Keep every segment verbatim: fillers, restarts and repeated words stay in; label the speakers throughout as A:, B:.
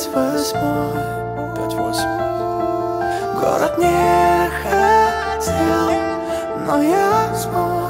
A: пять восьмой, пять восемь. Город не хотел, но я смог.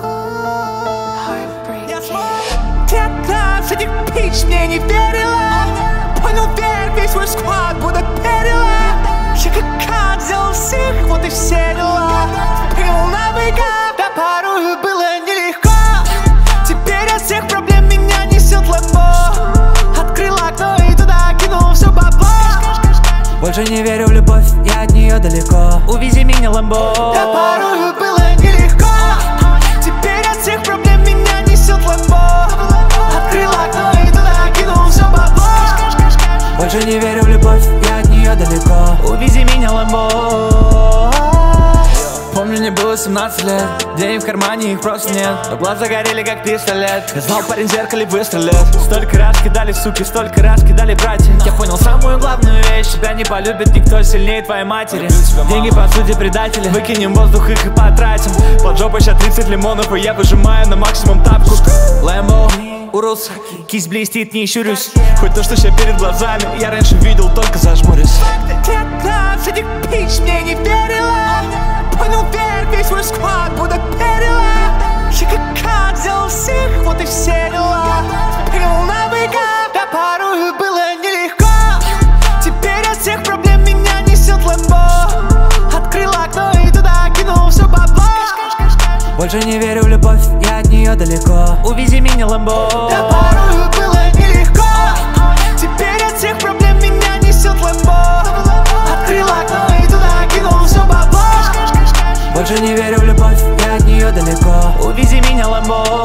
A: Детка пич мне не верила. Понял, верь, весь свой склад будто перила. Я как кат сделал всех, вот и все дела. Принял на быка, да порою было нелегко. Теперь от всех проблем меня несет лэмбо. Открыл окно и туда кинул все бабло.
B: Больше не верю в любовь, я от нее далеко. Увези меня, лэмбо.
A: Да порою было нелегко. Теперь от всех проблем меня несет лэмбо. Открыл окно и туда кинул все бабло.
B: Больше не верю в любовь, я от нее далеко. Увези меня, лэмбо. Помню, мне было семнадцать лет, денег в кармане, их просто нет. Но глаза горели, как пистолет. Я знал, парень в зеркале выстрелит. Столько раз кидали суки, столько раз кидали братья. Я понял самую главную вещь: тебя не полюбит никто сильнее твоей матери. Деньги, по сути, предатели. Выкинем воздух, их и потратим. Под жопой сейчас тридцать лимонов, и я выжимаю на максимум тапку. Лэмбо, Урус, кисть блестит, не щурюсь. Хоть то, что сейчас перед глазами, я раньше видел, только зажмурюсь.
A: Детка пич мне не верила. Понял, верь, весь свой склад будто перила. Я как кат сделал всех, вот и все дела. Принял на быка, да порою было нелегко. Теперь от всех проблем меня несет лэмбо. Открыл окно и туда кинул все бабло.
B: Больше не верю в любовь, я от нее далеко. Увези меня, лэмбо.
A: Да порою было нелегко. Теперь от всех проблем меня несет лэмбо. Открыл окно и туда кинул все бабло.
B: Больше не верю в любовь, я от нее далеко. Увези меня, лэмбо.